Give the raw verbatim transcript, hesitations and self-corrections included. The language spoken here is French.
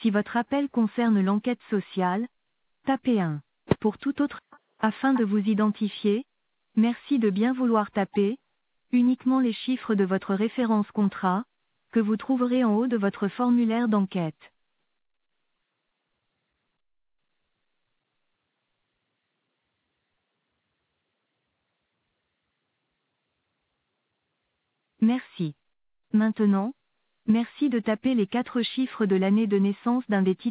Si votre appel concerne l'enquête sociale, tapez un. Pour tout autre, afin de vous identifier, merci de bien vouloir taper uniquement les chiffres de votre référence contrat, que vous trouverez en haut de votre formulaire d'enquête. Merci. Maintenant, merci de taper les quatre chiffres de l'année de naissance d'un des titulaires.